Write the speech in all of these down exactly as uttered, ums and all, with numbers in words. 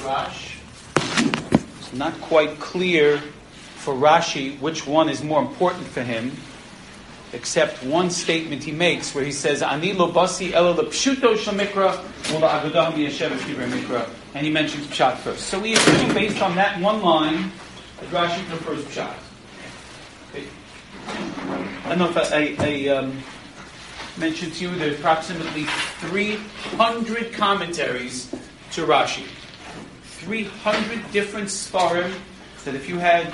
Midrash. It's not quite clear for Rashi which one is more important for him, except one statement he makes where he says, "Ani lo basi ela lepshuto shamikra ula agadah miyashevet divrei mikra," and he mentions pshat first. So we assume, based on that one line, that Rashi prefers pshat. Okay. I don't know if I, I, I um, mentioned to you there's approximately three hundred commentaries to Rashi. three hundred different svarim that if you had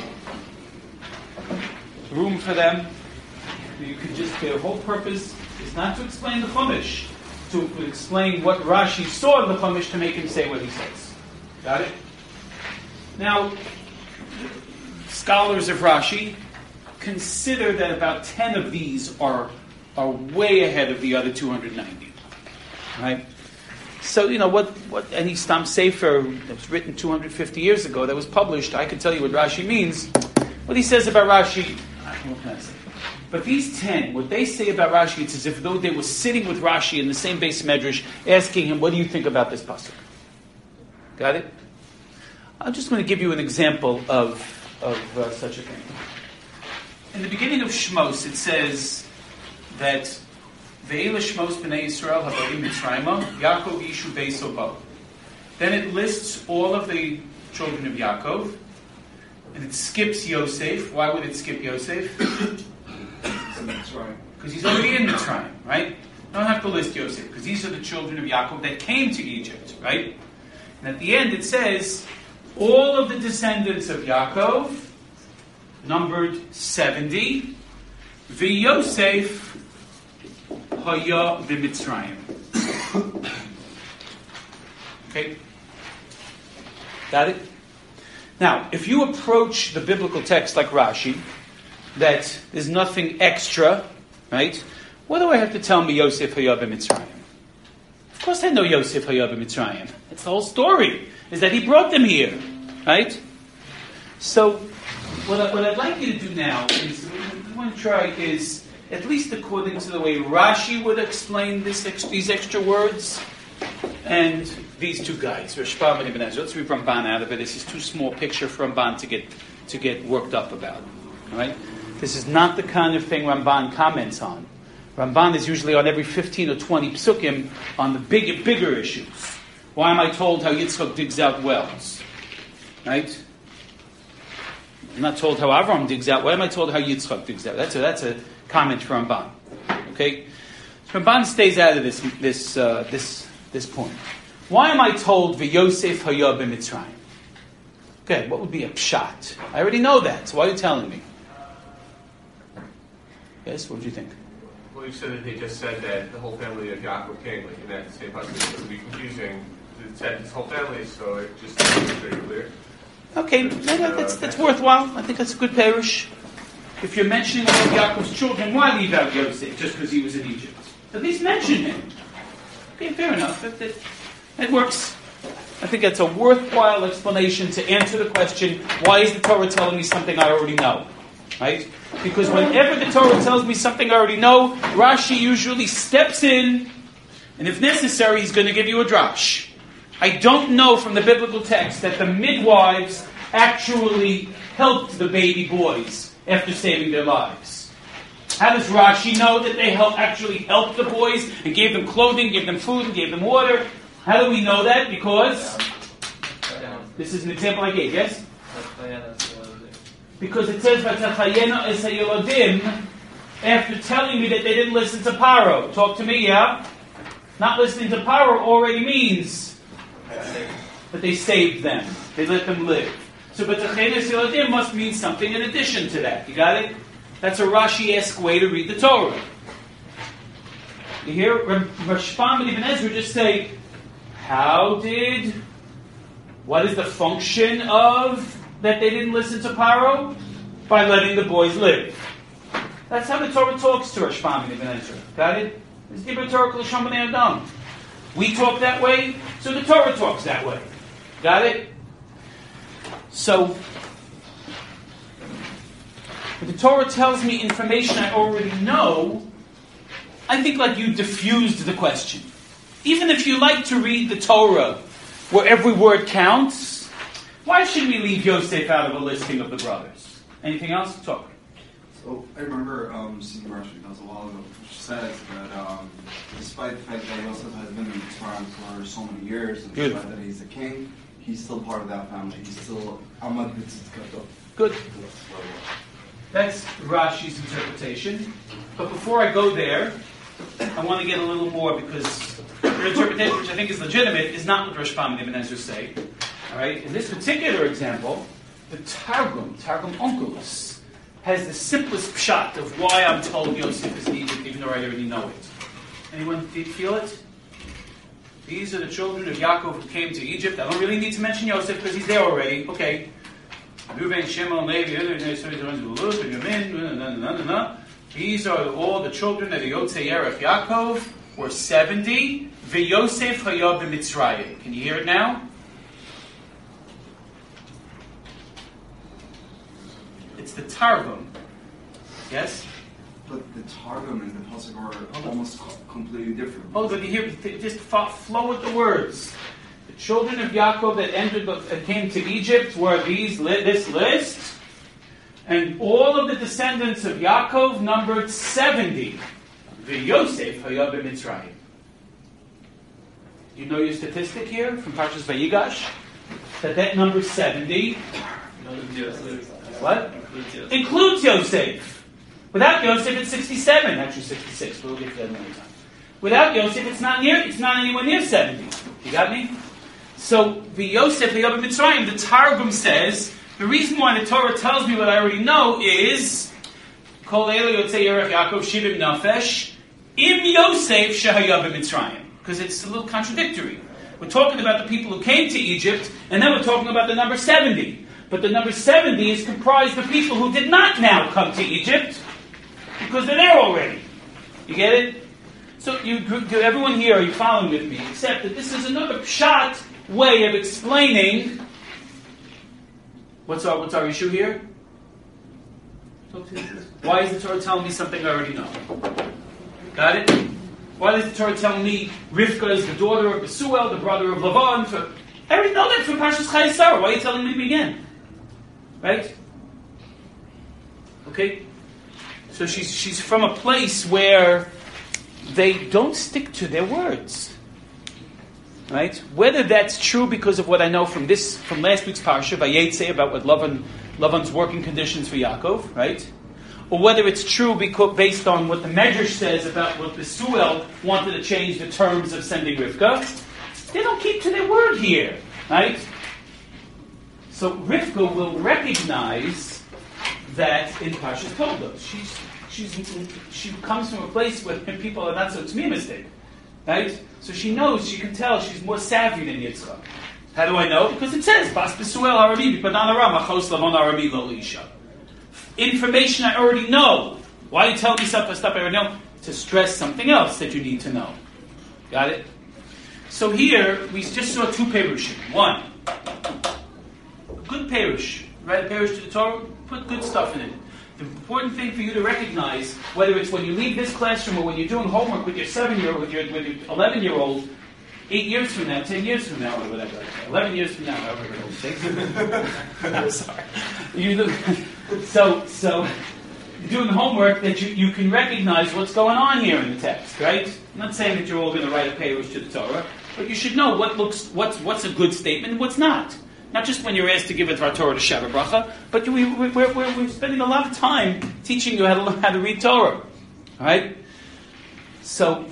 room for them, you could just, their whole purpose is not to explain the Chumash, to explain what Rashi saw in the Chumash to make him say what he says. Got it? Now, scholars of Rashi consider that about ten of these are are way ahead of the other two hundred ninety. Right? So, you know, what, what any Stam Sefer that was written two hundred fifty years ago, that was published, I can tell you what Rashi means. What he says about Rashi, what can I say? But these ten, what they say about Rashi, it's as if though they were sitting with Rashi in the same base medrash, asking him, what do you think about this pasuk? Got it? I'm just going to give you an example of, of uh, such a thing. In the beginning of Shmos, it says that Ve'ela Shmos b'nei Yisrael habarim Mitzrayma, Yaakov Yishu Beiso Bo. Then it lists all of the children of Yaakov, and it skips Yosef. Why would it skip Yosef? Because he's already in Mitzrayim, right? You don't have to list Yosef, because these are the children of Yaakov that came to Egypt, right? And at the end it says, all of the descendants of Yaakov, numbered seventy, V'Yosef haya v'Mitzrayim. Okay? Got it? Now, if you approach the biblical text like Rashi, that there's nothing extra, right? What do I have to tell me Yosef haya v'Mitzrayim? Of course I know Yosef haya v'Mitzrayim. It's the whole story, is that he brought them here, right? So, what, I, what I'd like you to do now is, what I want to try is, at least according to the way Rashi would explain this, these extra words, and these two guys, Rashbam and Ibn Ezra. Let's read Ramban out of it. This is too small picture for Ramban to get to get worked up about. All right? This is not the kind of thing Ramban comments on. Ramban is usually on every fifteen or twenty psukim on the bigger, bigger issues. Why am I told how Yitzchak digs out wells? Right? I'm not told how Avram digs out. Why am I told how Yitzchak digs out? That's a, that's a comment from Ramban. Okay? So Ramban stays out of this this uh, this this point. Why am I told V'Yosef haya b'Mitzrayim? Okay, what would be a pshat? I already know that, so why are you telling me? Yes, what do you think? Well, you said that they just said that the whole family of Yaakov came, like in that same passage. It would be confusing. It said his whole family, so it just isn't very clear. Okay, no, no, that's that's worthwhile. I think that's a good parish. If you're mentioning one of Yaakov's children, why leave out Yosef just because he was in Egypt? At least mention him. Okay, fair enough. That, that, that works. I think that's a worthwhile explanation to answer the question, why is the Torah telling me something I already know? Right? Because whenever the Torah tells me something I already know, Rashi usually steps in, and if necessary, he's going to give you a drash. I don't know from the biblical text that the midwives actually helped the baby boys after saving their lives. How does Rashi know that they help, actually helped the boys and gave them clothing, gave them food, and gave them water? How do we know that? Because this is an example I gave, yes? Because it says "Vatachayena es hayolodim" after telling me that they didn't listen to Paro. Talk to me, yeah? Not listening to Paro already means that they saved them. They let them live. So "Vatachayena es hayolodim" must mean something in addition to that. You got it? That's a Rashi-esque way to read the Torah. You hear Rashbam and Ibn Ezra just say, how did, what is the function of that they didn't listen to Paro? By letting the boys live. That's how the Torah talks to Rashbam and Ibn Ezra. Got it? It's Dibur Torah L'Shon B'nei Adam. We talk that way, so the Torah talks that way. Got it? So, when the Torah tells me information I already know, I think like you diffused the question. Even if you like to read the Torah where every word counts, why should we leave Yosef out of a listing of the brothers? Anything else? Talk. So I remember um, seeing Rashi that was a while ago, which says that um, despite the fact that Yosef has been in Mitzrayim for so many years, and despite that he's a king, he's still part of that family. He's still Amad B'Tzidkato. Good. That's Rashi's interpretation. But before I go there, I want to get a little more, because your interpretation, which I think is legitimate, is not what Rashbam and Ibn Ezra say. All right. In this particular example, the Targum, Targum Onkelos, has the simplest pshat of why I'm told Yosef is in Egypt, even though I already know it. Anyone feel it? These are the children of Yaakov who came to Egypt. I don't really need to mention Yosef because he's there already. Okay. Reuven, Shimon, Levi, these are all the children of the Yotzei Yerech Yaakov. Were seventy. V'Yosef hayah b'Mitzrayim. Can you hear it now? It's the Targum. Yes? But the Targum and the Pasuk are almost co- completely different. Oh, but you hear, just flow with the words. The children of Yaakov that entered, that came to Egypt were these, this list, and all of the descendants of Yaakov numbered seventy. V'Yosef hayah b'Mitzrayim. You know your statistic here from Parshas Vayigash? That that number seventy. What? Includes Yosef. Without Yosef, it's sixty-seven. Actually, sixty-six. But we'll get to that another time. Without Yosef, it's not near. It's not anywhere near seventy. You got me? So the Yosef, the Yosef Mitzrayim, the Targum says the reason why the Torah tells me what I already know is Kol Eila Yotzei Yerech Yaakov Shivim Nafesh Im Yosef Shehaya b'Mitzrayim, because it's a little contradictory. We're talking about the people who came to Egypt, and then we're talking about the number seventy. But the number seventy is comprised of people who did not now come to Egypt, because they're there already. You get it? So you, everyone here, are you following with me? Except that this is another pshat way of explaining what's our what's our issue here. Why is the Torah telling me something I already know? Got it? Why is the Torah telling me Rivka is the daughter of Besuel, the brother of Lavan? For, I already know that from Parshas Chayei Sarah. Why are you telling me again? Right? Okay? So she's she's from a place where they don't stick to their words. Right? Whether that's true because of what I know from this from last week's Parsha, Vayetze, about what Lavan, Lavan's working conditions for Yaakov, right? Or whether it's true because based on what the Medrash says about what Besuel wanted to change the terms of sending Rivka, they don't keep to their word here, right? So Rivka will recognize that in Parshas Toldos. She's she's she comes from a place where people are not so tzmimistic, right? So she knows, she can tell she's more savvy than Yitzchak. How do I know? Because it says Bas Besuel Harami B'Padan Aram Achos Lavon Harami Lo Isha. Information I already know. Why are you telling me stuff, stuff I already know? To stress something else that you need to know. Got it? So here, we just saw two perushim. One, a good perush. Write a perush to the Torah, put good stuff in it. The important thing for you to recognize, whether it's when you leave this classroom or when you're doing homework with your seven-year-old, with your, with your eleven-year-old, eight years from now, ten years from now, or whatever, eleven years from now, however old it takes. I'm sorry. You look, so, so, you're doing homework that you, you can recognize what's going on here in the text, right? I'm not saying that you're all going to write a perush to the Torah, but you should know what looks, what's, what's a good statement and what's not. Not just when you're asked to give a Torah to Shabbat Bracha, but we, we, we're, we're, we're spending a lot of time teaching you how to learn how to read Torah. All right? So,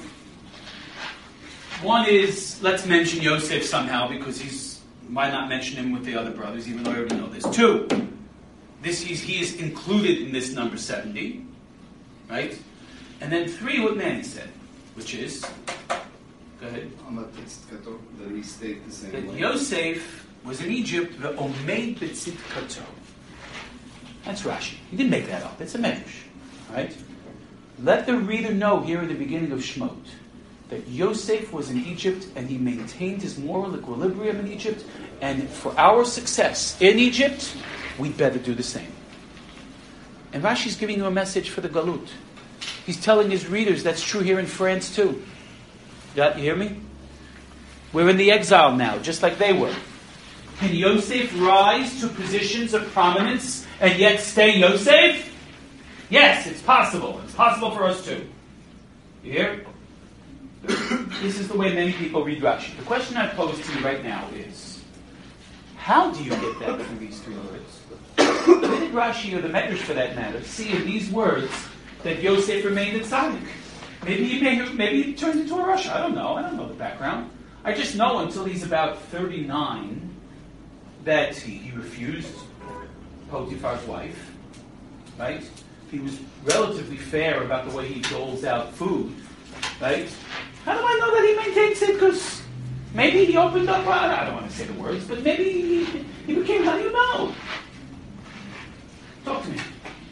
one is, let's mention Yosef somehow, because he's, why not mention him with the other brothers, even though I already know this. Two, this he's, he is included in this number seventy. Right? And then three, what Manny said, which is, go ahead. That he stayed the same that way. Yosef was in Egypt, the Omeid B'Tzidkato. That's Rashi. He didn't make that up. It's a medrash. Right? Let the reader know here in the beginning of Shemot that Yosef was in Egypt and he maintained his moral equilibrium in Egypt, and for our success in Egypt, we'd better do the same. And Rashi's giving you a message for the Galut. He's telling his readers that's true here in France too. Got you hear me? We're in the exile now, just like they were. Can Yosef rise to positions of prominence and yet stay Yosef? Yes, it's possible. It's possible for us too. You hear? This is the way many people read Rashi. The question I pose to you right now is, how do you get that from these three words? Where did Rashi, or the Medrash for that matter, see in these words that Yosef remained a tzaddik? Maybe he may, maybe he turned into a Russia. I don't know. I don't know the background. I just know until he's about thirty-nine that he, he refused Potiphar's wife, right? He was relatively fair about the way he doles out food, right? How do I know that he maintained tzidkus? Maybe he opened up, I don't want to say the words, but maybe he, he became, how do you know? Talk to me.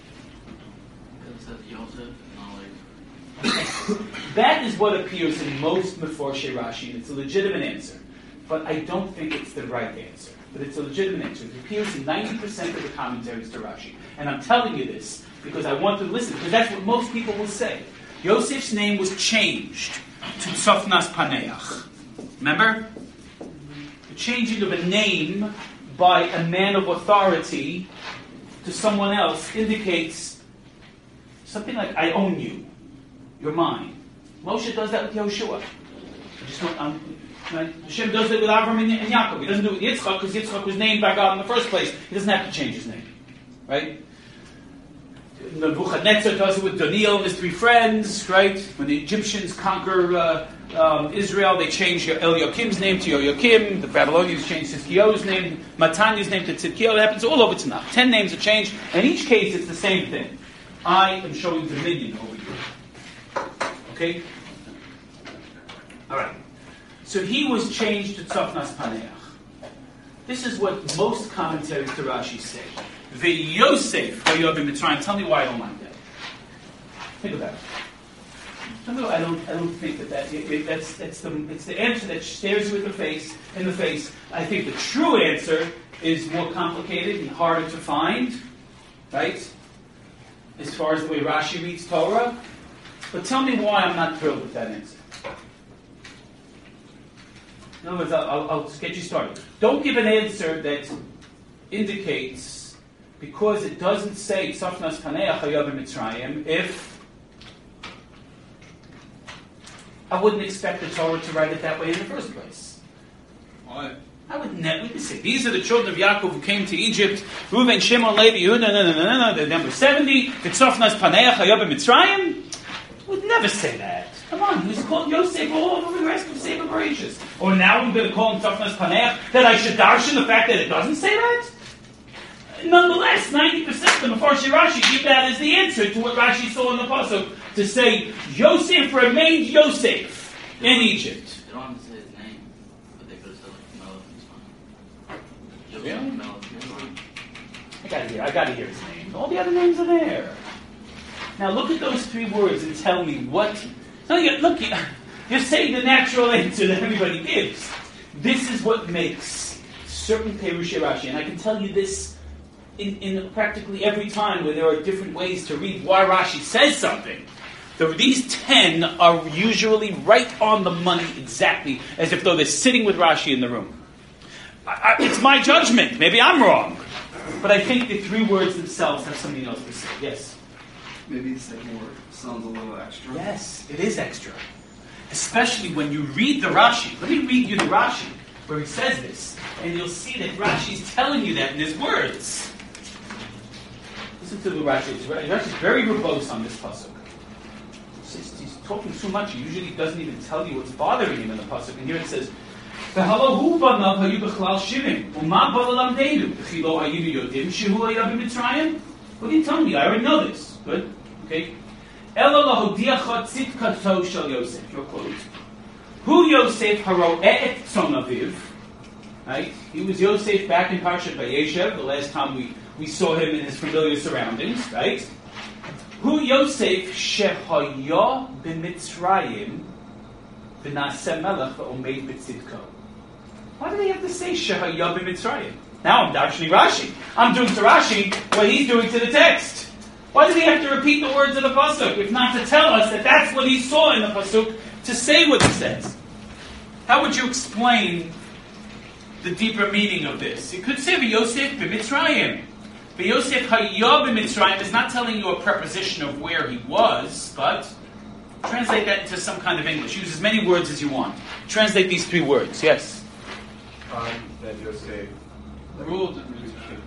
That is what appears in most Meforshei Rashi, and it's a legitimate answer. But I don't think it's the right answer. But it's a legitimate answer. It appears in ninety percent of the commentaries to Rashi. And I'm telling you this because I want to listen, because that's what most people will say. Yosef's name was changed to Tzofnas Paneach. Remember? The changing of a name by a man of authority to someone else indicates something like, I own you. You're mine. Moshe does that with Yehoshua. I just don't, um, right? Hashem does it with Avram and, and Yaakov. He doesn't do it with Yitzchak because Yitzchak was named by God in the first place. He doesn't have to change his name. Right? Nebuchadnezzar does it with Daniel and his three friends, right? When the Egyptians conquer uh, um, Israel, they change Eliakim's name to Yoakim. The Babylonians change Tzidkiyahu's name, Matania's name to Tzidkiyahu. It happens all over Tanakh. Ten names are changed. In each case, it's the same thing. I am showing dominion over you. Okay? All right. So he was changed to Tzofnas Paneach. This is what most commentaries to Rashi say. V'Yosef hayo b'Mitzrayim. Tell me why I don't like that. Think about it. Tell me why I don't. I don't think that, that it, it, that's that's the it's the answer that stares you in the face. In the face. I think the true answer is more complicated and harder to find. Right? As far as the way Rashi reads Torah. But tell me why I'm not thrilled with that answer. In other words, I'll, I'll, I'll just get you started. Don't give an answer that indicates, because it doesn't say Tzofnas Paneach hayo b'Mitzrayim, if I wouldn't expect the Torah to write it that way in the first place. Why? I would never say, these are the children of Yaakov who came to Egypt. Reuven, Shimon, Levi, Yehuda, no, no, no, no, no, they're number seventy. Tzofnas Paneach hayo b'Mitzrayim. I would never say that. Come on, he was called Yosef all over the rest of Sefer Bereshis. Or now we're going to call him Tzofnas Paneach, that I should darshan the fact that it doesn't say that? Nonetheless, ninety percent of the Mefarshei Rashi give that as the answer to what Rashi saw in the Pasuk, to say, Yosef remained Yosef in Egypt. They don't have to say his name, but they could have said like Melech Mitzrayim. Really? Melech Mitzrayim. I gotta hear, I gotta hear his name. All the other names are there. Now look at those three words and tell me what... No, you, look, you, you're saying the natural answer that everybody gives. This is what makes certain Perushei Rashi, and I can tell you this in, in practically every time where there are different ways to read why Rashi says something. The, these ten are usually right on the money exactly, as if though they're sitting with Rashi in the room. I, I, it's my judgment. Maybe I'm wrong. But I think the three words themselves have something else to say. Yes? Maybe the second word sounds a little extra. Yes, it is extra. Especially when you read the Rashi. Let me read you the Rashi, where he says this. And you'll see that Rashi's telling you that in his words. Listen to the Rashi. Rashi's very verbose on this pasuk. He's, he's talking too much. He usually doesn't even tell you what's bothering him in the pasuk. And here it says, "V'halo banav hayu b'chlal shirim, u'ma balalamdeinu, v'chilo hayu yodim shehu haya b'Mitzrayim." What are you telling me? I already know this. Good. Okay. Ela lahodiacha tzidkato shel Yosef. Your quote. Hu Yosef haro et tzonaviv. Right. He was Yosef back in Parshat Vayeshev. The last time we, we saw him in his familiar surroundings. Right. Hu Yosef shehaya b'Mitzrayim v'naseh melech v'omeid b'tzidko. Why do they have to say shehaya b'Mitzrayim? Now I'm darshaning Rashi. I'm doing to Rashi what he's doing to the text. Why did he have to repeat the words of the pasuk, if not to tell us that that's what he saw in the pasuk, to say what he says? how would you explain the deeper meaning of this? You could say V'Yosef b'Mitzrayim. V'Yosef haya b'Mitzrayim is not telling you a preposition of where he was, but translate that into some kind of English. Use as many words as you want. Translate these three words. Yes? Um, that Yosef ruled in Mitzrayim.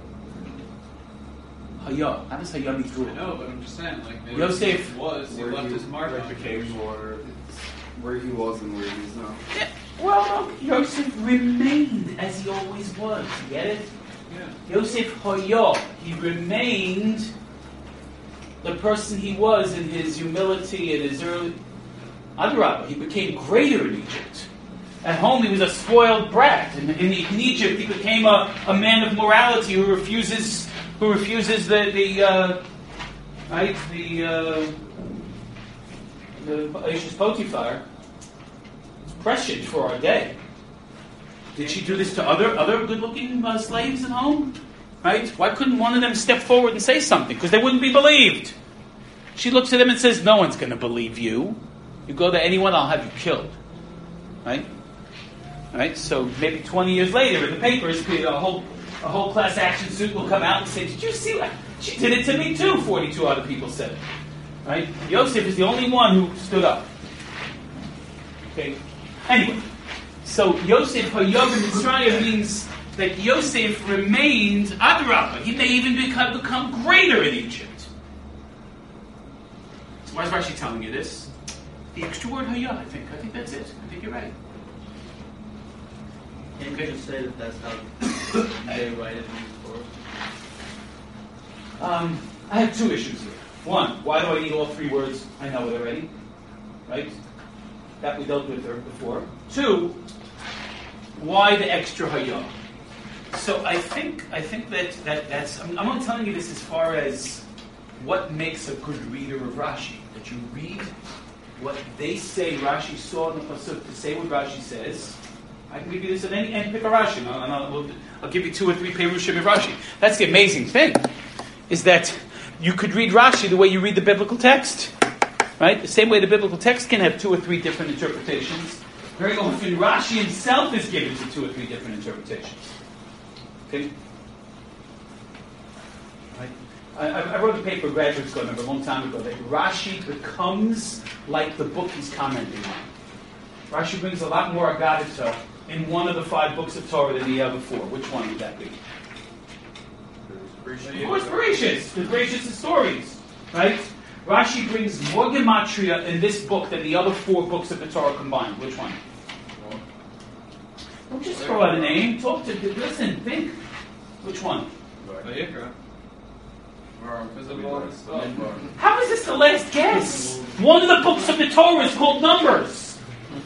Haya. How does haya mean I rule? know, but I'm just saying, like, maybe Yosef he was, he where left he- his mark like on it. became more. Where he was and where he is now. Yeah. Well, Yosef remained as he always was. You get it? Yeah. Yosef haya. He remained the person he was in his humility and his early... Adrabah, he became greater in Egypt. At home, he was a spoiled brat. In, in, in Egypt, he became a, a man of morality who refuses who refuses the the uh, right the uh, the Aish's Potiphar. It's prescient for our day. Did she do this to other other good-looking uh, slaves at home? Right? Why couldn't one of them step forward and say something? Because they wouldn't be believed. She looks at him and says, "No one's going to believe you. You go to anyone, I'll have you killed." Right? Right? So maybe twenty years later, in the papers, a whole a whole class action suit will come out and say, "Did you see what she did it to me too?" Forty-two other people said it. Right? Yosef is the only one who stood up. Okay. Anyway, so Yosef Hayov in Mitzrayim means that Yosef remained Adrabah. He may even become, become greater in Egypt. So why is Rashi telling you this? The extra word Hayah, I think. I think that's it. I think you're right. Can you just say that that's how they write it in the Torah? Um, I have two issues here. One, why do I need all three words? I know it already. Right? That we dealt with there before. Two, why the extra Hayah? So I think I think that, that that's... I'm, I'm not telling you this as far as what makes a good reader of Rashi. That you read what they say Rashi saw in the Pasuk to say what Rashi says. I can give you this at any end, pick a Rashi. And I'll, and I'll, I'll give you two or three Perushim of Rashi. That's the amazing thing, is that you could read Rashi the way you read the biblical text. Right? The same way the biblical text can have two or three different interpretations. Very often Rashi himself is given to two or three different interpretations. Okay? Right? I, I wrote a paper, graduate school, I remember a long time ago, that Rashi becomes like the book he's commenting on. Rashi brings a lot more Agadita in one of the five books of Torah than the other four. Which one would that be? Of course, Bereshit. The Bereshit stories, right? Rashi brings more gematria in this book than the other four books of the Torah combined. Which one? Don't just throw out a name. Talk to, listen, think. Which one? Vayikra. Or visible and stuff. Or How is this the last guess? One of the books of the Torah is called Numbers.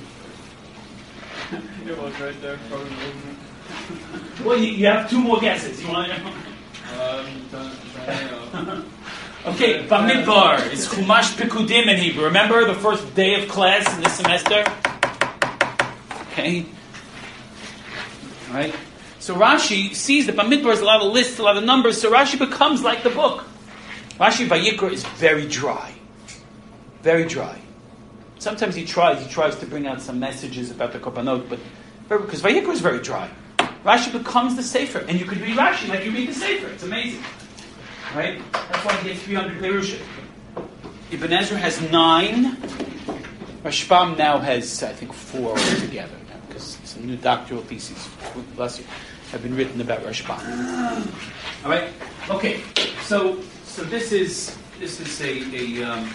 it was right there from the movement. Well, you, you have two more guesses. You want to? Um, don't, don't know. Okay, Bamidbar is Chumash Pekudim in Hebrew. Remember the first day of class in this semester? Okay. All right. So Rashi sees that Bamidbar is a lot of lists, a lot of numbers, so Rashi becomes like the book. Rashi Vayikra is very dry. Very dry. Sometimes he tries, he tries to bring out some messages about the Korbanot, but because Vayikra is very dry. Rashi becomes the Sefer, and you could read Rashi like you read the Sefer. It's amazing. Right? That's why he gets three hundred Perushim. Ibn Ezra has nine. Rashbam now has, I think, four altogether, because some new doctoral theses, bless you, have been written about Rashbam. All right? Okay. So, so this is this is a, a um,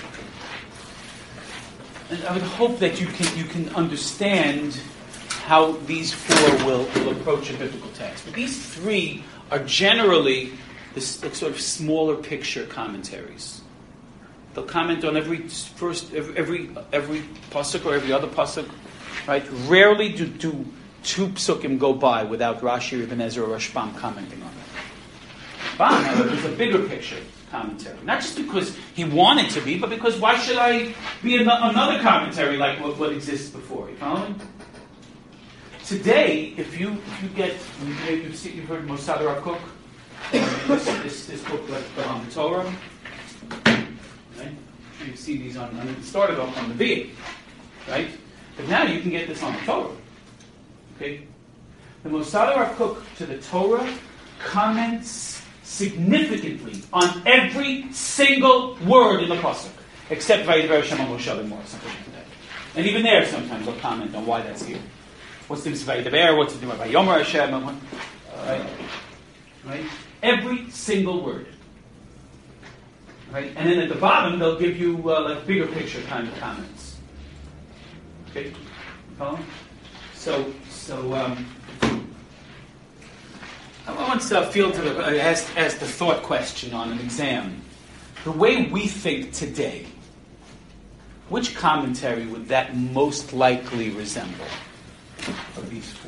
and I would hope that you can you can understand how these four will, will approach a biblical text. But these three are generally this like, sort of smaller picture commentaries. They'll comment on every first, every every, every pasuk or every other pasuk, right? Rarely do, do two psukim go by without Rashi, Ibn Ezra, or Rashbam commenting on it. Rashbam, however, is a bigger picture commentary. Not just because he wanted to be, but because why should I be an- another commentary like what, what exists before? You follow me? Today, if you if you get, maybe you've, seen, you've heard Mosad Rav Kook, this, this, this book like on the Torah. Right? You see these on, on it started off on the V, right? But now you can get this on the Torah. Okay? The Mosad HaRav to the Torah comments significantly on every single word in the pasuk, except Vayidaber Hashem al Moshe Lemor, something like that. And even there, sometimes they'll comment on why that's here. What's the difference of Vayidaber? What's the difference of Vayomer Hashem? Right? Right? Every single word. Right? And then at the bottom, they'll give you uh, like bigger picture kind of comments. Okay? Follow? So, so um, I want to feel to the, uh, ask, ask the thought question on an exam. The way we think today, which commentary would that most likely resemble of these four?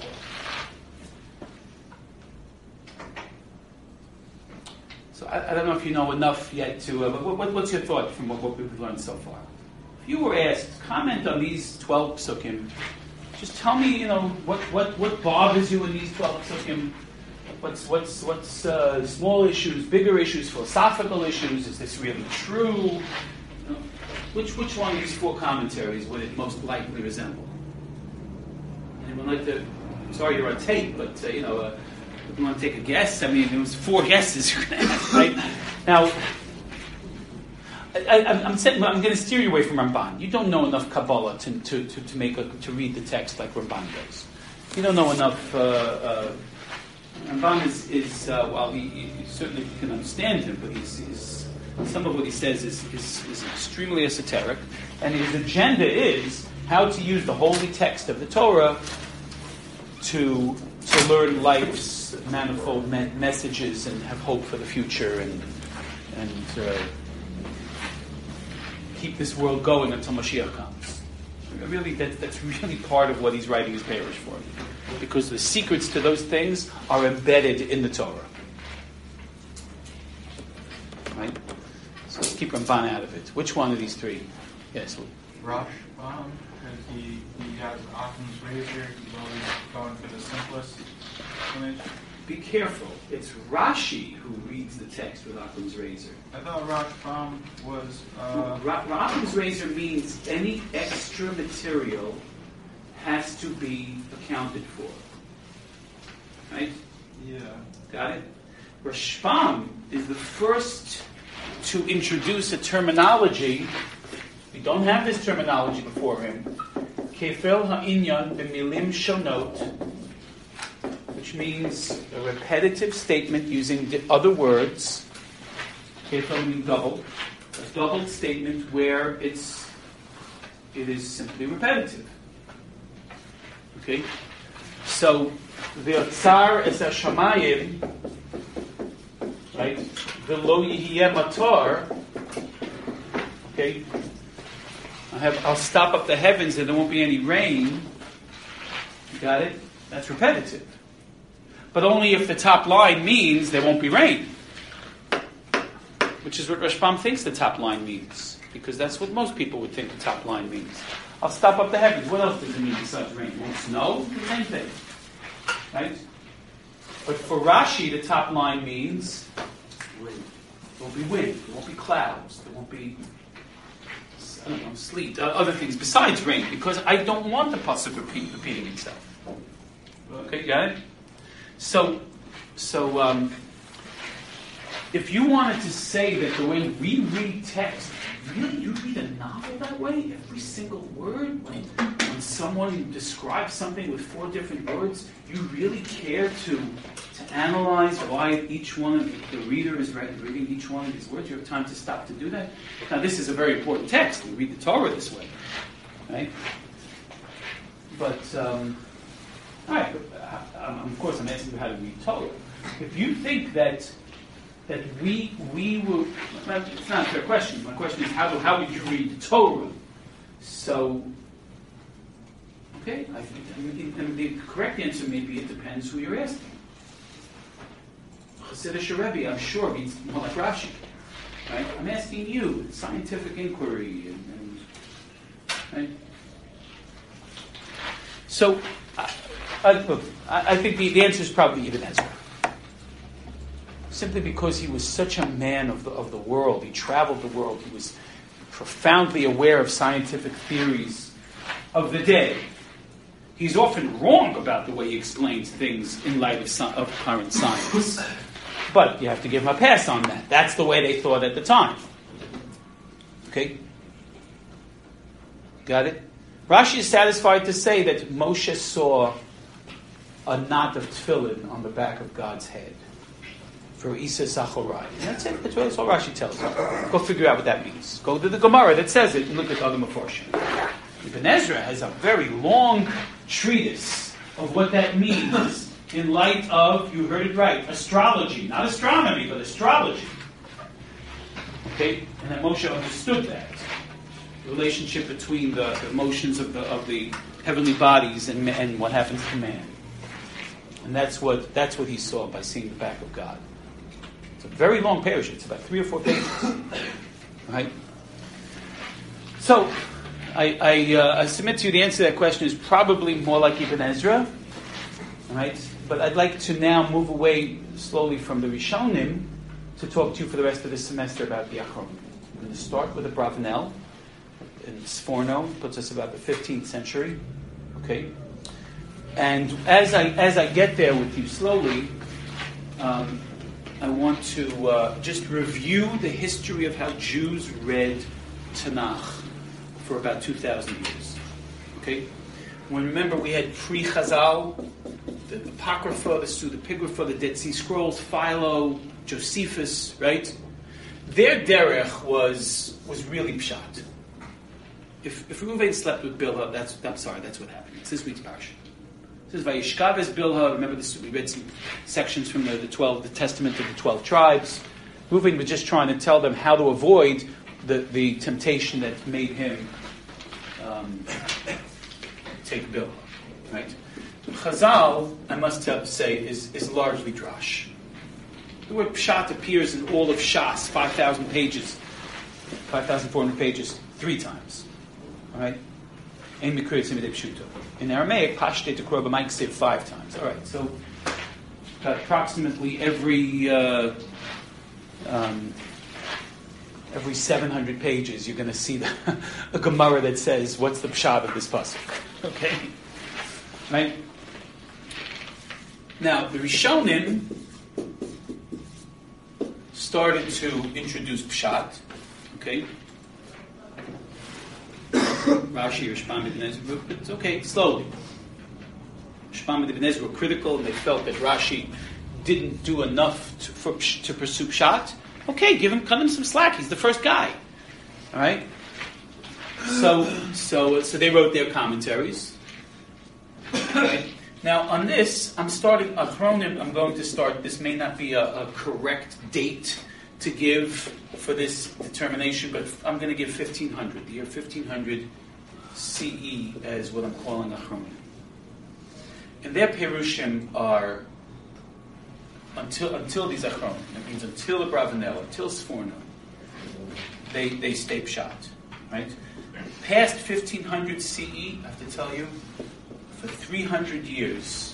So I, I don't know if you know enough yet to, uh, but what, what's your thought from what, what we've learned so far? If you were asked, comment on these twelve psukim, just tell me, you know, what, what, what bothers you in these twelve psukim. What's what's what's uh, small issues, bigger issues, philosophical issues? Is this really true? You know, which which one of these four commentaries would it most likely resemble? Anyone like to? Sorry, you're on tape, but uh, you know, uh, if you want to take a guess, I mean, it was four guesses you're going to ask, right? Now, I, I, I'm saying, I'm going to steer you away from Ramban. You don't know enough Kabbalah to to to, to make a, to read the text like Ramban does. You don't know enough. Uh, uh, Ramban is, is uh, while he, he certainly can understand him, but he's, he's, some of what he says is, is, is extremely esoteric, and his agenda is how to use the holy text of the Torah to to learn life's manifold me- messages and have hope for the future and and uh, keep this world going until Mashiach comes. Really, that, that's really part of what he's writing his parish for. Because the secrets to those things are embedded in the Torah. Right? So let's keep Ramban out of it. Which one of these three? Yes. Rosh, um, because he, he has Occam's razor. He's always going for the simplest explanation. Be careful. It's Rashi who reads the text with Occam's razor. I thought Rosh um, was... Uh, Ra- Occam's razor means any extra material has to be accounted for. Right? yeah. Got it? Rashbam is the first to introduce a terminology. We don't have this terminology before him. Kefel ha'inyan b'milim shonot, which means a repetitive statement using the other words. Kefel means double. A doubled statement where it's it is simply repetitive. Okay? So, V'yotzar es hashamayim, right? V'lo yihiyeh matar, okay? I have, I'll stop up the heavens and there won't be any rain. You got it? That's repetitive. But only if the top line means there won't be rain. Which is what Rashbam thinks the top line means. Because that's what most people would think the top line means. I'll stop up the heavens. What else does it mean besides rain? It won't snow? The same thing. Right? But for Rashi, the top line means wind. There won't be wind. There won't be clouds. There won't be, I don't know, sleet. Uh, other things besides rain. Because I don't want the pasuk repeat, repeating itself. Okay, got it? So, so um, if you wanted to say that the way we read text, really, you read a novel that way? Every single word? When, when someone describes something with four different words, you really care to to analyze why each one of the, the reader is reading each one of these words? You have time to stop to do that? Now, this is a very important text. We read the Torah this way. Right? But, um, all right, but, uh, um, of course, I'm asking you how to read Torah. If you think that that we we will, it's not a fair question. My question is, how how would you read the Torah? So, okay, I think I mean, the correct answer may be it depends who you're asking. Chassidish Rebbe, I'm sure, means more like Rashi. Right? I'm asking you, scientific inquiry, and, and right? So, I, I, I think the, the answer is probably Ibn Ezra. Simply because he was such a man of the of the world. He traveled the world. He was profoundly aware of scientific theories of the day. He's often wrong about the way he explains things in light of, sci- of current science. But you have to give him a pass on that. That's the way they thought at the time. Okay? Got it? Rashi is satisfied to say that Moshe saw a knot of tefillin on the back of God's head for Isa Sachorai. That's it. That's what that's all Rashi tells us. Go figure out what that means. Go to the Gemara that says it and look at other Meforshim. Ibn Ezra has a very long treatise of what that means in light of, you heard it right, astrology. Not astronomy, but astrology. Okay? And that Moshe understood that. The relationship between the, the motions of the of the heavenly bodies and, and what happens to man. And that's what that's what he saw by seeing the back of God. It's a very long parasha. It's about three or four pages. Right? So, I, I, uh, I submit to you the answer to that question is probably more like Ibn Ezra. Right? But I'd like to now move away slowly from the Rishonim to talk to you for the rest of the semester about the Achronim. I'm going to start with the Bravanel. In Sforno, puts us about the fifteenth century. Okay? And as I as I get there with you slowly, um, I want to uh, just review the history of how Jews read Tanakh for about two thousand years. Okay? When remember we had pre-Chazal, the Apocrypha, the Pseudepigrapha, the Dead Sea Scrolls, Philo, Josephus, right? Their derech was was really pshat. If if Reuven slept with Bilhah, that's I'm sorry, that's what happened. It's this week's parsha. This is Vayishkav es Bilhah. Remember this? We read some sections from the, the twelve, the Testament of the twelve tribes. Reuven was just trying to tell them how to avoid the, the temptation that made him um, take Bilhah. Right? Chazal, I must say, is is largely drash. The word pshat appears in all of Shas, five thousand pages, five thousand four hundred pages, three times. All right? In Aramaic, pashte to korba might say five times. All right, so approximately every uh, um, every seven hundred pages, you're going to see the, a Gemara that says, "What's the pshat of this pasuk?" Okay, right? Now the Rishonim started to introduce pshat. Okay. Rashi or Shpam Ibn Ezra, but it's okay, slowly. Shpam Ibn Ezra were critical, and they felt that Rashi didn't do enough to, for, to pursue Pshat. Okay, give him, cut him some slack. He's the first guy. All right. So, so, so they wrote their commentaries. Okay. Now, on this, I'm starting Achronim. I'm going to start. This may not be a, a correct date to give for this determination, but I'm going to give fifteen hundred, the year fifteen hundred C E as what I'm calling Achronim. And their Perushim are until until these Achronim. That means until the Bravanel, until Sforno, they they stay pshat, right? Past fifteen hundred C E, I have to tell you, for three hundred years,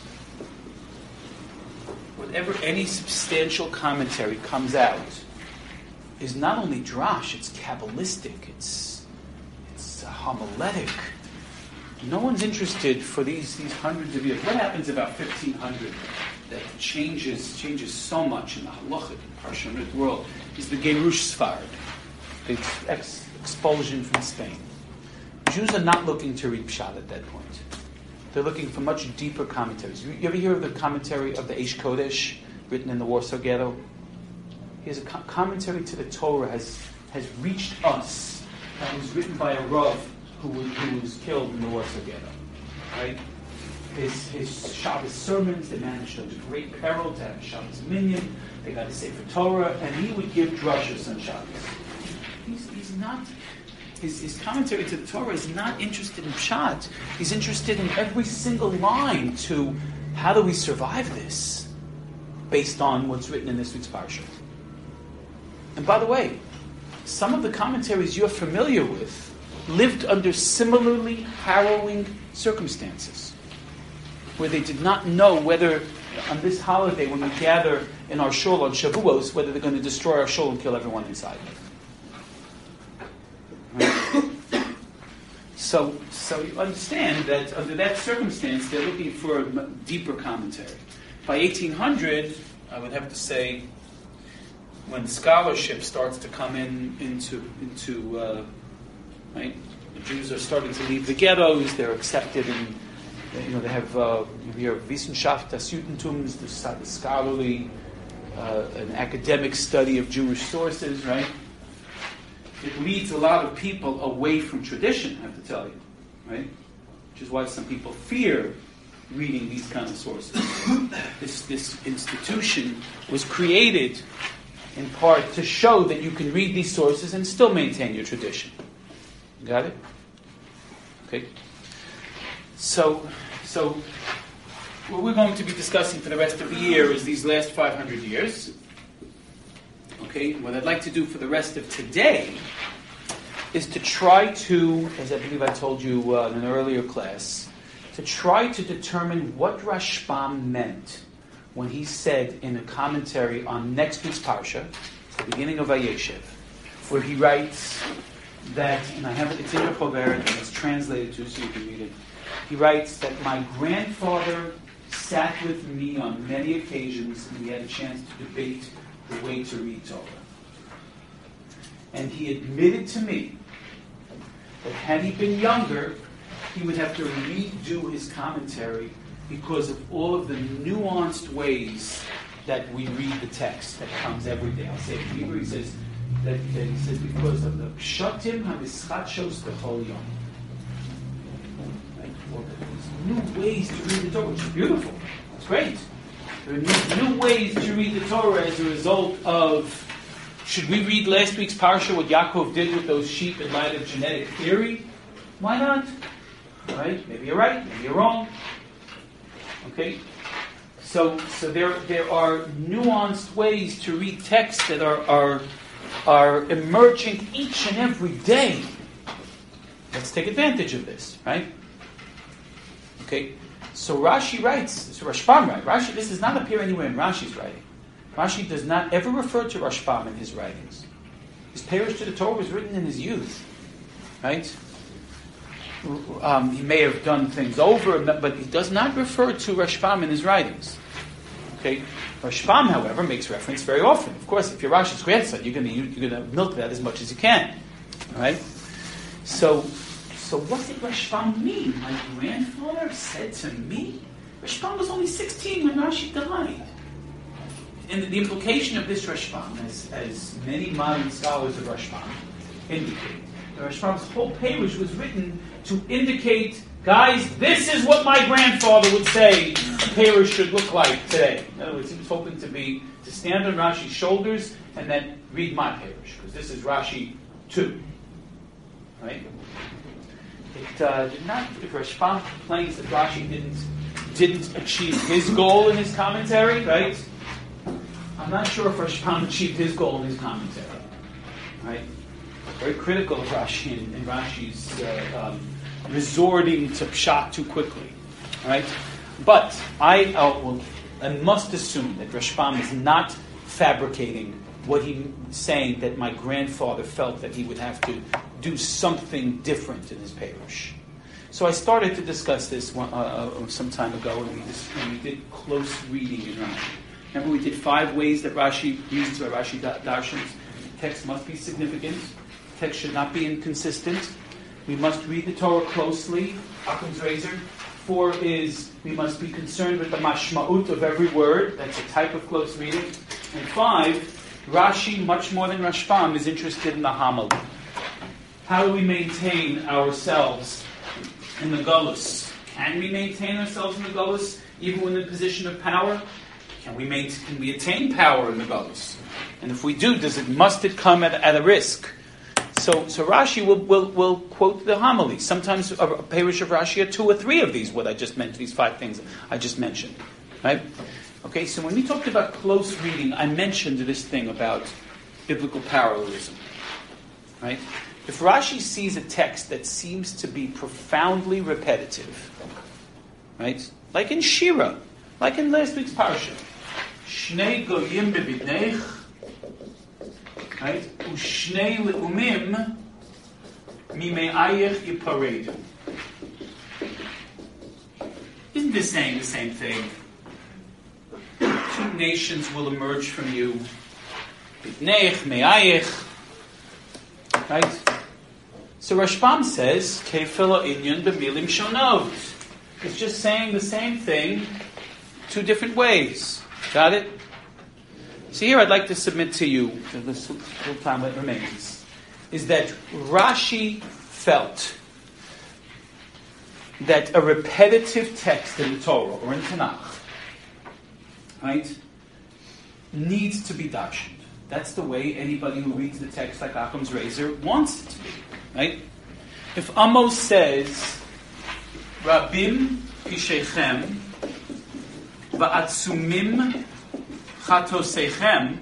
whatever any substantial commentary comes out is not only drash, it's Kabbalistic, it's it's homiletic. No one's interested for these, these hundreds of years. What happens about fifteen hundred that changes changes so much in the halachic and parshanut world is the Gerush Sfarad, the ex- expulsion from Spain. Jews are not looking to read Pshat at that point. They're looking for much deeper commentaries. You ever hear of the commentary of the Eish Kodesh written in the Warsaw Ghetto? Here's a co- commentary to the Torah has has reached us. That was written by a Rav who was, who was killed in the Warsaw Ghetto. Right? His his Shabbos sermons, they managed under great peril to have a Shabbos minyan. They got to say for Torah, and he would give drushes on Shabbos. He's, he's not. His, his commentary to the Torah is not interested in Pshat. He's interested in every single line to how do we survive this based on what's written in this week's parsha. And by the way, some of the commentaries you're familiar with lived under similarly harrowing circumstances, where they did not know whether on this holiday when we gather in our shul on Shavuos, whether they're going to destroy our shul and kill everyone inside. Right? so, so you understand that under that circumstance, they're looking for a m- deeper commentary. By eighteen hundred, I would have to say, when scholarship starts to come in into into uh, right, the Jews are starting to leave the ghettos. They're accepted, and you know they have uh, your Wissenschaft des Judentums, the, the scholarly, uh, an academic study of Jewish sources, right? It leads a lot of people away from tradition, I have to tell you, right? Which is why some people fear reading these kind of sources. This this institution was created in part to show that you can read these sources and still maintain your tradition. You got it? Okay. So, so what we're going to be discussing for the rest of the year is these last five hundred years. Okay, what I'd like to do for the rest of today is to try to, as I believe I told you uh, in an earlier class, to try to determine what Rashbam meant when he said in a commentary on next week's Parsha, the beginning of Vayeshev, where he writes that, and I have it, it's in your Chover, and it's translated too, so you can read it. He writes that my grandfather sat with me on many occasions, and we had a chance to debate the way to read Torah. And he admitted to me that had he been younger, he would have to redo his commentary because of all of the nuanced ways that we read the text that comes every day. I'll say it in Hebrew. He says that, that he says because of the pshatim hamischachos b'chol yom. Right? Well, there's new ways to read the Torah, which is beautiful. It's great. There are new, new ways to read the Torah as a result of, should we read last week's Parsha, what Yaakov did with those sheep in light of genetic theory? Why not? Right? Maybe you're right, maybe you're wrong. Okay? So so there there are nuanced ways to read texts that are, are, are emerging each and every day. Let's take advantage of this, right? Okay? So Rashi writes, so Rashbam writes, Rashi, this does not appear anywhere in Rashi's writing. Rashi does not ever refer to Rashbam in his writings. His Perush to the Torah was written in his youth, right? Um, he may have done things over, but he does not refer to Rashbam in his writings. Okay, Rashbam, however, makes reference very often. Of course, if you're Rashi's grandson, you're going to you're going to milk that as much as you can, all right? So, so what did Rashbam mean? My grandfather said to me, Rashbam was only sixteen when Rashi died. And the implication of this Rashbam, as, as many modern scholars of Rashbam indicate, the Rashbam's whole page was written to indicate, guys, this is what my grandfather would say Perush should look like today. In other words, he was hoping to be to stand on Rashi's shoulders and then read my Perush, because this is Rashi too. Right? It uh, did not. If Rashbam complains that Rashi didn't didn't achieve his goal in his commentary, right? I'm not sure if Rashbam achieved his goal in his commentary. Right? Very critical of Rashi and, and Rashi's uh, um, resorting to pshat too quickly. Right? But I, uh, well, I must assume that Rashbam is not fabricating what he's saying, that my grandfather felt that he would have to do something different in his Perush. So I started to discuss this one, uh, some time ago when we, just, when we did close reading in Rashi. Remember, we did five ways that Rashi, reasons why Rashi darshans. Text must be significant. Text should not be inconsistent. We must read the Torah closely. Akum's razor. Four is we must be concerned with the mashma'ut of every word. That's a type of close reading. And five, Rashi, much more than Rashbam, is interested in the homily. How do we maintain ourselves in the Golus? Can we maintain ourselves in the Golus even when in a position of power? Can we maintain, can we attain power in the Golus? And if we do, does it must it come at, at a risk? So, so Rashi will, will, will quote the homily. Sometimes a, a Perush of Rashi are two or three of these. What I just mentioned, these five things I just mentioned, right? Okay. So when we talked about close reading, I mentioned this thing about biblical parallelism, right? If Rashi sees a text that seems to be profoundly repetitive, right, like in Shira, like in last week's parsha. Shnei goyim bebidneich, right? Ushnei leumim Mime'ayich yiparedu. Isn't this saying the same thing? Two nations will emerge from you. Bitneich, me'ayich. Right? So Rashbam says, Kefila inyan b'milim shonot. It's just saying the same thing two different ways. Got it? So here I'd like to submit to you, for the little time that remains, is that Rashi felt that a repetitive text in the Torah or in Tanakh, right, needs to be darshaned. That's the way anybody who reads the text like Akam's Razor wants it to be, right? If Amos says, Rabim pisheichem va'atzumim chatoseichem,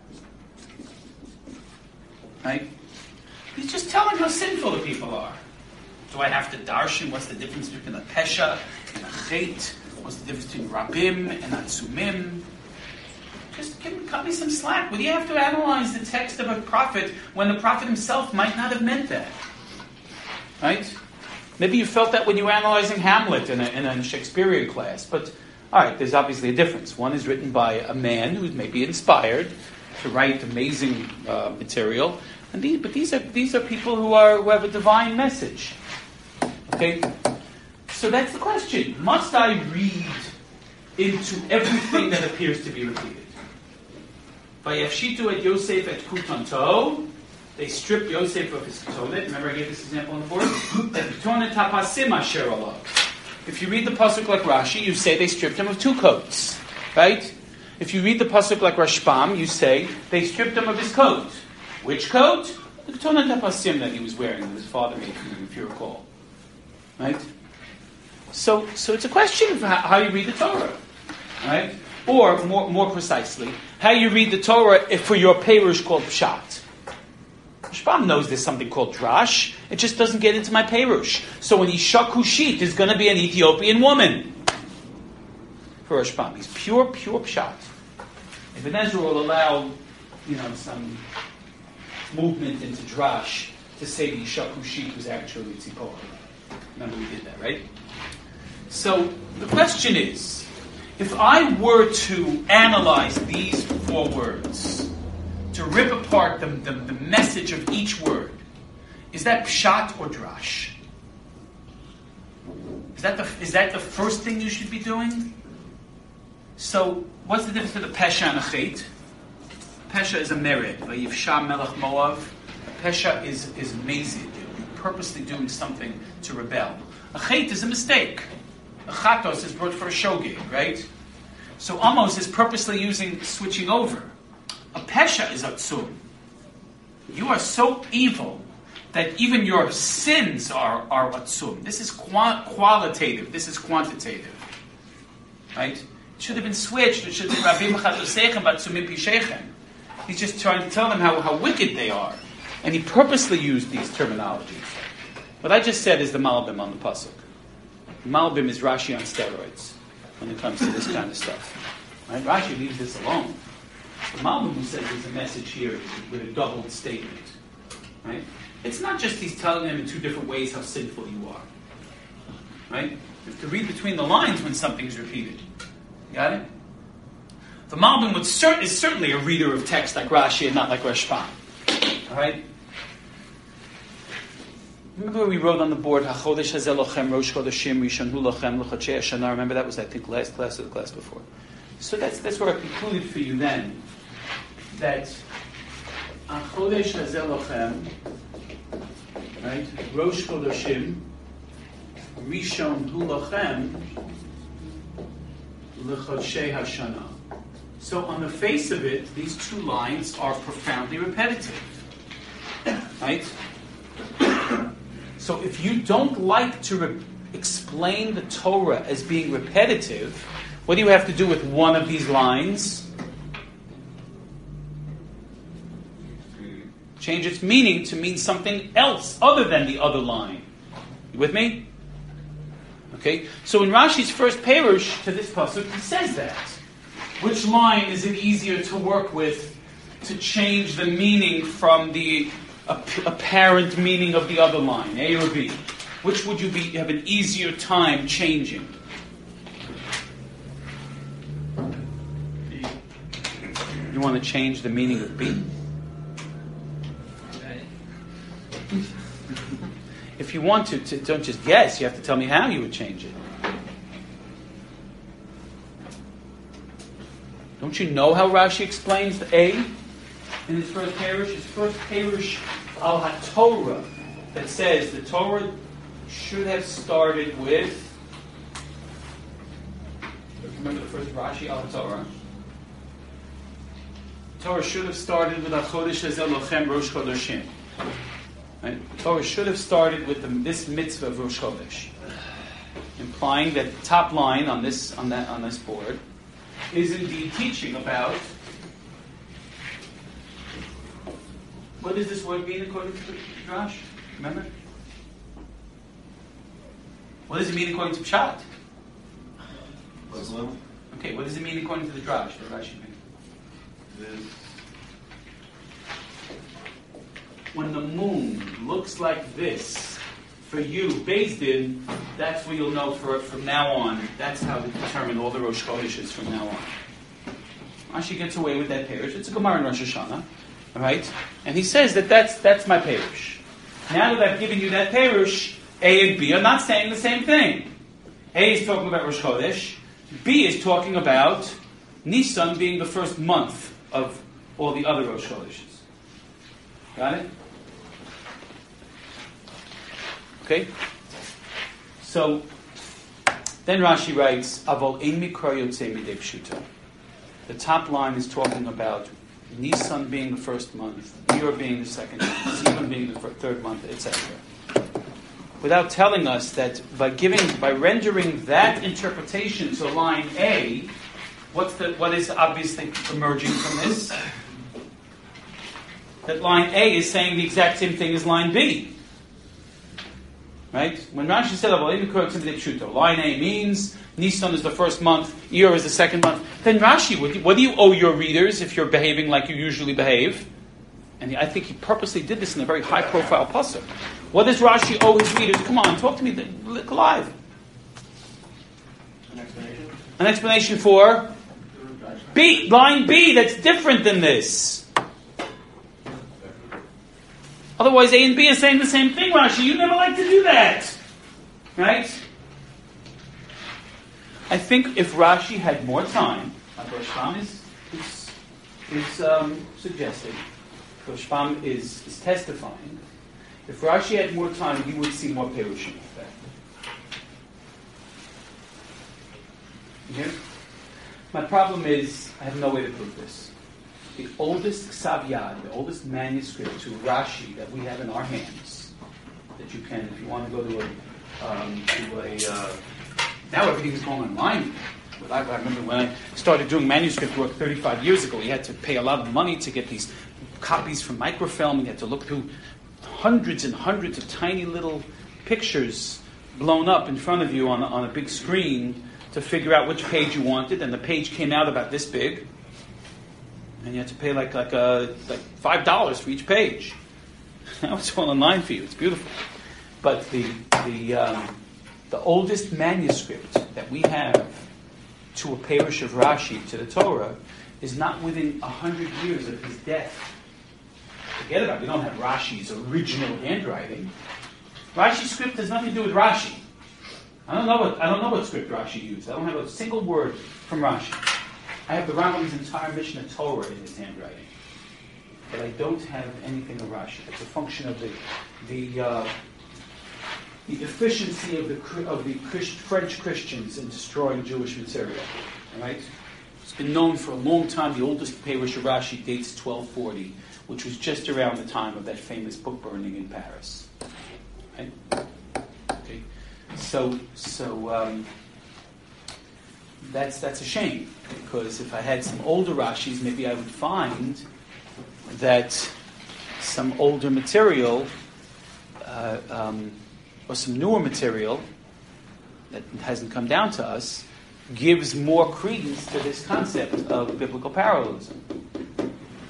right? He's just telling how sinful the people are. Do I have to darshan? What's the difference between a pesha and a chet? What's the difference between rabim and atzumim? Just give me, cut me some slack. Would you have to analyze the text of a prophet when the prophet himself might not have meant that? Right? Maybe you felt that when you were analyzing Hamlet in a, in a Shakespearean class. But, all right, there's obviously a difference. One is written by a man who's maybe inspired to write amazing uh, material. And these, but these are these are people who are who have a divine message. Okay? So that's the question. Must I read into everything that appears to be repeated? Vayafshitu et Yosef et kutanto. They stripped Yosef of his ketonet. Remember I gave this example on the board? Ketonet tapasim asher alav. If you read the pasuk like Rashi, you say they stripped him of two coats. Right? If you read the pasuk like Rashbam, you say they stripped him of his coat. Which coat? The ketonet tapasim that he was wearing, that his father made for him, if you recall. Right? So, so it's a question of how, how you read the Torah. Right? Or, more, more precisely, how you read the Torah if for your perush called Pshat. Rashbam knows there's something called Drash. It just doesn't get into my perush. So when Isha Kushit, there's going to be an Ethiopian woman. For Rashbam. He's pure, pure Pshat. Ibn Ezra will allow, you know, some movement into Drash to say the Isha Kushit was actually Tzipor. Remember we did that, right? So the question is, if I were to analyze these four words, to rip apart the, the, the message of each word, is that pshat or drash? Is that the is that the first thing you should be doing? So, what's the difference between a pesha and a chet? Pesha is a mered. Vayivsha melech Moav. A pesha is is mazid. You're purposely doing something to rebel. A chet is a mistake. A chatos is brought for a shogeg, right? So Amos is purposely using switching over. A pesha is atzum. You are so evil that even your sins are, are atzum. This is qua- qualitative. This is quantitative. Right? It should have been switched. It should have been Rabim Chatoseichem Batzumim Pisheichem. He's just trying to tell them how, how wicked they are. And he purposely used these terminologies. What I just said is the Malbim on the Pasuk. Malbim is Rashi on steroids when it comes to this kind of stuff. Right? Rashi leaves this alone. The Malbim says there's a message here with a doubled statement. Right? It's not just he's telling them in two different ways how sinful you are. Right? You have to read between the lines when something's repeated. Got it? The Malbim would cert- is certainly a reader of text like Rashi and not like Rashbam. All right? Remember we wrote on the board, HaChodesh Hazeh Lochem Rosh Chodeshim Rishon Hu Lochem L'Chodshei Hashanah. Remember that was, I think, last class or the class before. So that's that's where I concluded for you then. That HaChodesh Hazeh Lochem, right? Rosh Chodeshim Rishon Hu Lochem L'Chodshei Hashanah. So on the face of it, these two lines are profoundly repetitive. Right? So if you don't like to re- explain the Torah as being repetitive, what do you have to do with one of these lines? Change its meaning to mean something else other than the other line. You with me? Okay. So in Rashi's first perush to this pasuk, he says that. Which line is it easier to work with to change the meaning from the apparent meaning of the other line, A or B? Which would you be have an easier time changing? B. You want to change the meaning of B? Okay. If you want to, to, don't just guess. You have to tell me how you would change it. Don't you know how Rashi explains the A in his first parish? His first parish al HaTorah that says the Torah should have started with. Remember the first Rashi al HaTorah? Torah should have started with HaChodesh Hazel Lochem Rosh Chodeshim. Right? The Torah should have started with the, this mitzvah of Rosh Chodesh, implying that the top line on this on that on this board is indeed teaching about what does this word mean according to the Drash? Remember? What does it mean according to Pshat? Muslim. Okay, what does it mean according to the Drash? The Rashi mean? When the moon looks like this, for you, Beis Din, that's where you'll know for from now on. That's how to determine all the Rosh Chodeshes from now on. Rashi gets away with that parish. It's a Gemara in Rosh Hashanah, all right? And he says that that's that's my parish. Now that I've given you that parish, A and B are not saying the same thing. A is talking about Rosh Chodesh. B is talking about Nisan being the first month of all the other Rosh Chodeshes. Got it? Okay? So, then Rashi writes, Avol ein mikra yotzei midei pshuto. The top line is talking about Nisan being the first month, Iyar being the second month, Sivan being the third month, et cetera. Without telling us that by giving, by rendering that interpretation to line A, what's the what is obviously emerging from this? That line A is saying the exact same thing as line B. Right? When Rashi said, line A means Nisan is the first month, Iyar is the second month, then Rashi, what do, you, what do you owe your readers if you're behaving like you usually behave? And I think he purposely did this in a very high-profile pasuk. What does Rashi owe his readers? Come on, talk to me live. An explanation? An explanation for B, line B, that's different than this. Otherwise, A and B are saying the same thing, Rashi. You never like to do that. Right? I think if Rashi had more time, like Roshbam is, is, is um, suggesting, Roshbam is, is testifying, if Rashi had more time, he would see more Perushim of that. You hear? My problem is, I have no way to prove this. The oldest Ksav Yad, the oldest manuscript to Rashi that we have in our hands, that you can, if you want to go to a, um, to a uh, now everything is going online. But I, I remember when I started doing manuscript work thirty-five years ago, you had to pay a lot of money to get these copies from microfilm. You had to look through hundreds and hundreds of tiny little pictures blown up in front of you on, on a big screen to figure out which page you wanted, and the page came out about this big. And you have to pay like like a like five dollars for each page. Now it's all online for you. It's beautiful. But the the um, the oldest manuscript that we have to a parish of Rashi, to the Torah, is not within a hundred years of his death. Forget about it. We don't have Rashi's original handwriting. Rashi's script has nothing to do with Rashi. I don't know what I don't know what script Rashi used. I don't have a single word from Rashi. I have the Rambam's entire Mishnah Torah in his handwriting, but I don't have anything of Rashi. It's a function of the the uh, the efficiency of the of the Christ, French Christians in destroying Jewish material. All right, it's been known for a long time. The oldest parish of Rashi dates twelve forty, which was just around the time of that famous book burning in Paris. Right? Okay, so so. Um, That's that's a shame, because if I had some older Rashis, maybe I would find that some older material uh, um, or some newer material that hasn't come down to us gives more credence to this concept of biblical parallelism.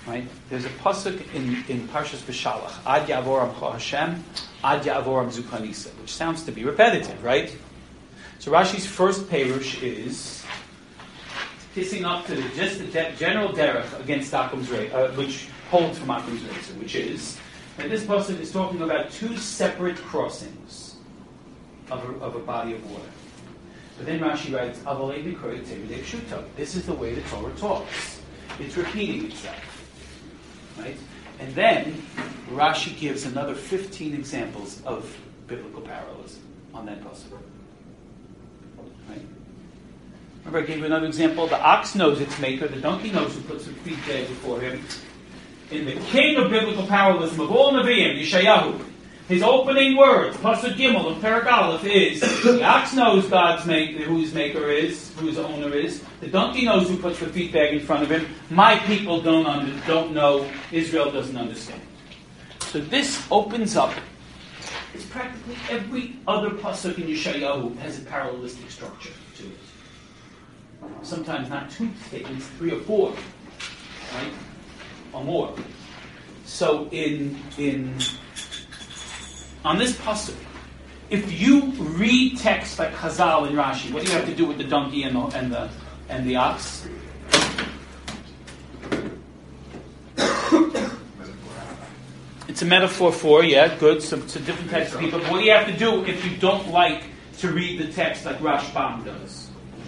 Right? There's a pasuk in, in Parshas B'Shalach, Ad Ya'avor Amcha Hashem, Ad Ya'avor Amzu Kanisa, which sounds to be repetitive, right? So Rashi's first perush is kissing up to the, just the de- general derech against Akum's Rei, uh, which holds from Akum's Rei, which is that this pasuk is talking about two separate crossings of a, of a body of water. But then Rashi writes, Avalei B'Korei Tevidei Pshuto. This is the way the Torah talks. It's repeating itself. Right? And then Rashi gives another fifteen examples of biblical parallelism on that pasuk. Right? Remember I gave you another example? The ox knows its maker, the donkey knows who puts its feet there before him. In the king of biblical parallelism of all Nevi'im, Yeshayahu, his opening words, Pasuk Gimel of Perek Aleph, is the ox knows God's maker, who his maker is, who his owner is. The donkey knows who puts the feed bag in front of him. My people don't under, don't know. Israel doesn't understand. So this opens up. It's practically every other pasuk in Yeshayahu has a parallelistic structure to it. Sometimes not two statements, three or four, right, or more. So in in on this pasuk, if you read text like Chazal and Rashi, what do you have to do with the donkey and the and the, and the ox? It's a metaphor for, yeah, good, so it's a different types of people. But what do you have to do if you don't like to read the text like Rashbam does?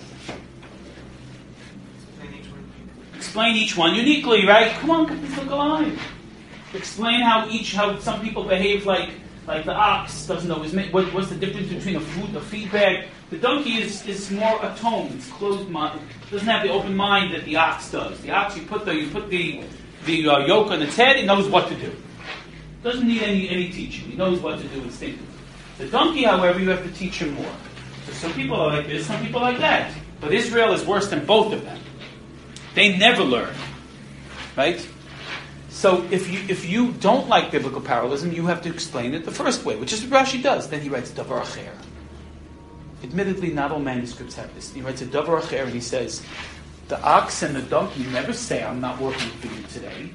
Explain each one uniquely, right? Come on, let's look alive. Explain how each, how some people behave like Like the ox doesn't know his what, what's the difference between a food, a feed bag. The donkey is, is more atoned, it's closed mind, doesn't have the open mind that the ox does. The ox, you put the you put the the uh, yoke on its head, it knows what to do. Doesn't need any any teaching. He knows what to do instinctively. The donkey, however, you have to teach him more. So some people are like this, some people are like that. But Israel is worse than both of them. They never learn, right? So if you if you don't like biblical parallelism, you have to explain it the first way, which is what Rashi does. Then he writes Davar Acher. Admittedly, not all manuscripts have this. He writes a Davar Acher and he says, the ox and the donkey never say, I'm not working for you today.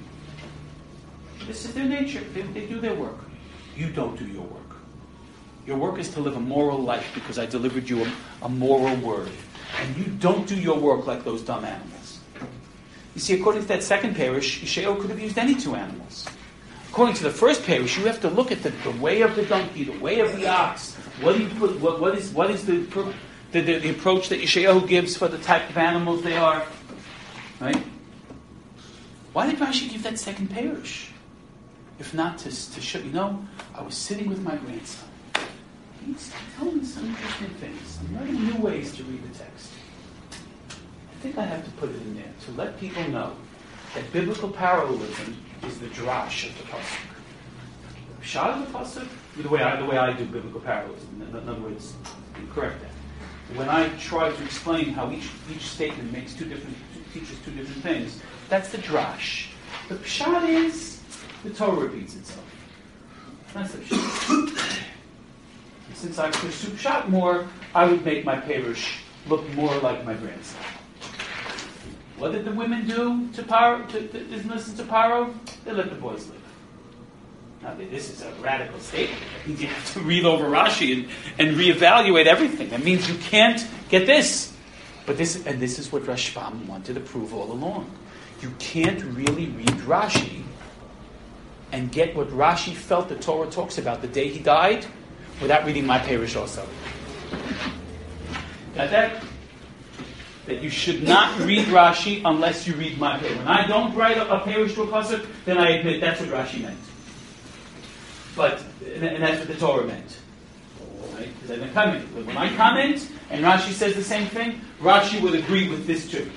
This is their nature. They, they do their work. You don't do your work. Your work is to live a moral life because I delivered you a, a moral word. And you don't do your work like those dumb animals. You see, according to that second parish, Yeshayahu could have used any two animals. According to the first parish, you have to look at the, the way of the donkey, the way of the ox. What do you put? What, what is what is the, the, the the approach that Yeshayahu gives for the type of animals they are? Right? Why did Rashi give that second parish? If not to to show, you know, I was sitting with my grandson. He's telling me some interesting things. I'm learning new ways to read the text. I think I have to put it in there to let people know that biblical parallelism is the drash of the pasuk. The pshat of the pasuk, the way I the way I do biblical parallelism. In other words, correct that. When I try to explain how each each statement makes two different teaches two different things, that's the drash. The pshat is the Torah repeats itself. That's the pshat. Since I pursue pshat more, I would make my perush look more like my grandson. What did the women do to Paro? To, to, to listen to Paro? They let the boys live. Now, this is a radical statement. That means you have to read over Rashi and, and reevaluate everything. That means you can't get this. But this, and this is what Rashbam wanted to prove all along. You can't really read Rashi and get what Rashi felt the Torah talks about the day he died without reading my parish also. Got that? That you should not read Rashi unless you read my parish. When I don't write a, a parish to a pasuk, then I admit that's what Rashi meant. But and that's what the Torah meant. Right? Because I didn't comment. But when I comment and Rashi says the same thing, Rashi would agree with this too.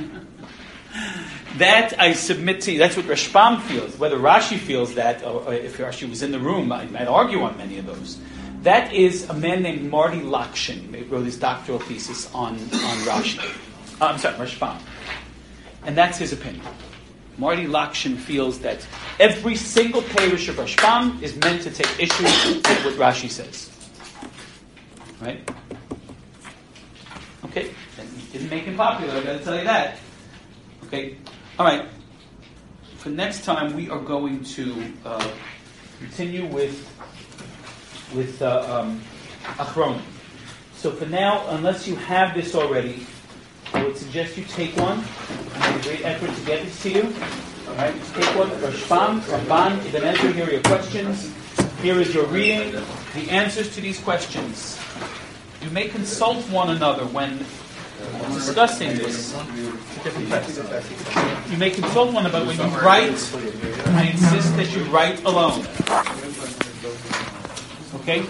That I submit to you. That's what Rashbam feels. Whether Rashi feels that, or, or if Rashi was in the room, I might argue on many of those. That is a man named Marty Lakshin. He wrote his doctoral thesis on, on Rashi. Uh, I'm sorry, Rashbam. And that's his opinion. Marty Lakshin feels that every single parish of Rashbam is meant to take issue with what Rashi says. Right? Okay. That didn't make him popular, I've got to tell you that. Okay. All right. for next time we are going to uh, continue with with uh, um, Achronim. So for now, unless you have this already, I would suggest you take one. I made a great effort to get this to you. All right, take one. Rashbam, Ramban, Ibn Ezra. Here are your questions. Here is your reading. The answers to these questions. You may consult one another when discussing this. You may consult one another when you write. I insist that you write alone. Okay?